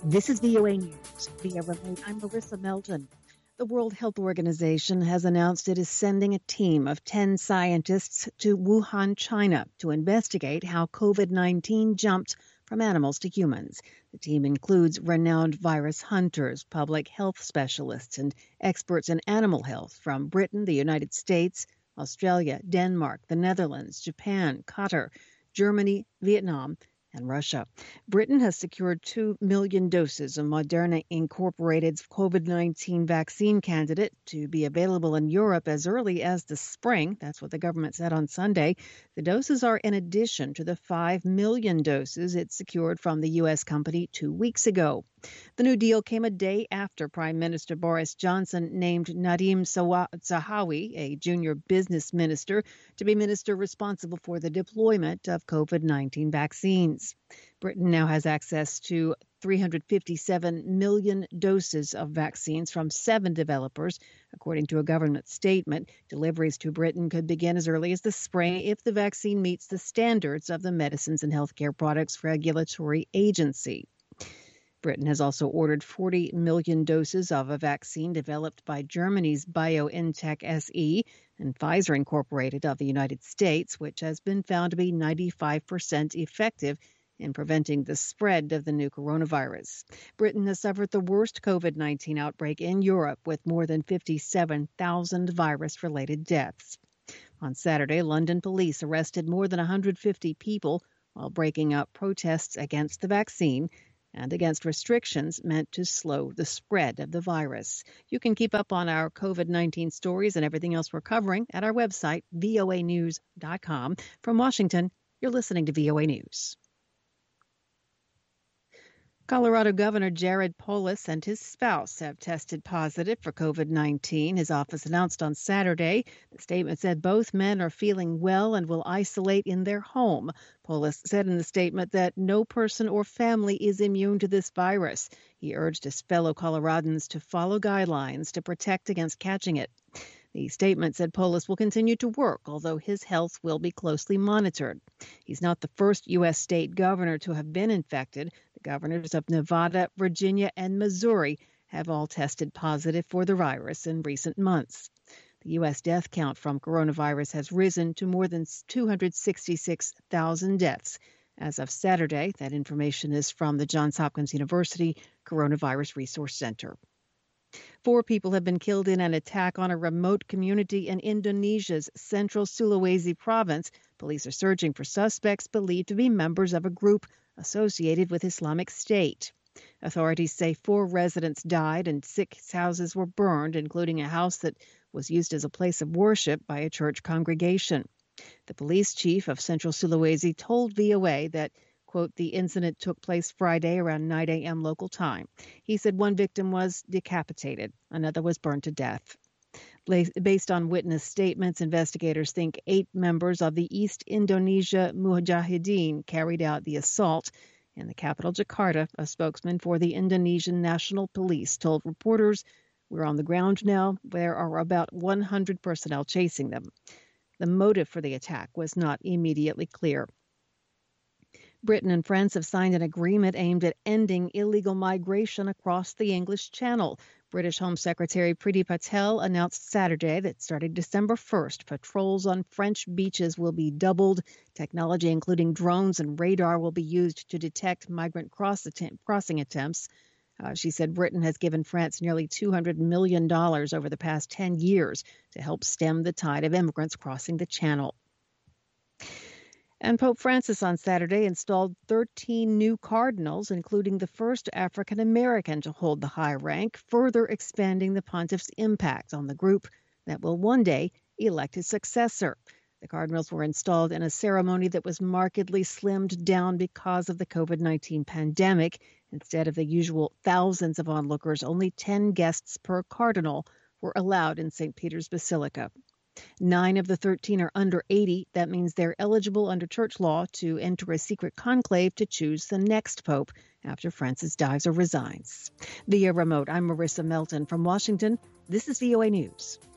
This is VOA News via remote. I'm Marissa Melton. The World Health Organization has announced it is sending a team of 10 scientists to Wuhan, China, to investigate how COVID-19 jumped from animals to humans. The team includes renowned virus hunters, public health specialists, and experts in animal health from Britain, the United States, Australia, Denmark, the Netherlands, Japan, Qatar, Germany, Vietnam, and Russia. Britain has secured 2 million doses of Moderna Incorporated's COVID-19 vaccine candidate to be available in Europe as early as the spring. That's what the government said on Sunday. The doses are in addition to the 5 million doses it secured from the U.S. company 2 weeks ago. The new deal came a day after Prime Minister Boris Johnson named Nadhim Zahawi, a junior business minister, to be minister responsible for the deployment of COVID-19 vaccines. Britain now has access to 357 million doses of vaccines from 7 developers. According to a government statement, deliveries to Britain could begin as early as the spring if the vaccine meets the standards of the Medicines and Healthcare Products Regulatory Agency. Britain has also ordered 40 million doses of a vaccine developed by Germany's BioNTech SE and Pfizer Incorporated of the United States, which has been found to be 95% effective in preventing the spread of the new coronavirus. Britain has suffered the worst COVID-19 outbreak in Europe, with more than 57,000 virus-related deaths. On Saturday, London police arrested more than 150 people while breaking up protests against the vaccine and against restrictions meant to slow the spread of the virus. You can keep up on our COVID-19 stories and everything else we're covering at our website, voanews.com. From Washington, you're listening to VOA News. Colorado Governor Jared Polis and his spouse have tested positive for COVID-19. His office announced on Saturday. The statement said both men are feeling well and will isolate in their home. Polis said in the statement that no person or family is immune to this virus. He urged his fellow Coloradans to follow guidelines to protect against catching it. The statement said Polis will continue to work, although his health will be closely monitored. He's not the first U.S. state governor to have been infected. The governors of Nevada, Virginia, and Missouri have all tested positive for the virus in recent months. The U.S. death count from coronavirus has risen to more than 266,000 deaths. As of Saturday, that information is from the Johns Hopkins University Coronavirus Resource Center. 4 people have been killed in an attack on a remote community in Indonesia's central Sulawesi province. Police are searching for suspects believed to be members of a group associated with Islamic State. Authorities say 4 residents died and 6 houses were burned, including a house that was used as a place of worship by a church congregation. The police chief of Central Sulawesi told VOA that, quote, the incident took place Friday around 9 a.m. local time. He said one victim was decapitated. Another was burned to death. Based on witness statements, investigators think 8 members of the East Indonesia Mujahideen carried out the assault. In the capital, Jakarta, a spokesman for the Indonesian National Police told reporters, we're on the ground now. There are about 100 personnel chasing them. The motive for the attack was not immediately clear. Britain and France have signed an agreement aimed at ending illegal migration across the English Channel. British Home Secretary Priti Patel announced Saturday that starting December 1st, patrols on French beaches will be doubled. Technology, including drones and radar, will be used to detect migrant crossing attempts. She said Britain has given France nearly $200 million over the past 10 years to help stem the tide of immigrants crossing the Channel. And Pope Francis on Saturday installed 13 new cardinals, including the first African-American to hold the high rank, further expanding the pontiff's impact on the group that will one day elect his successor. The cardinals were installed in a ceremony that was markedly slimmed down because of the COVID-19 pandemic. Instead of the usual thousands of onlookers, only 10 guests per cardinal were allowed in St. Peter's Basilica. 9 of the 13 are under 80. That means they're eligible under church law to enter a secret conclave to choose the next pope after Francis dies or resigns. Via remote, I'm Marissa Melton from Washington. This is VOA News.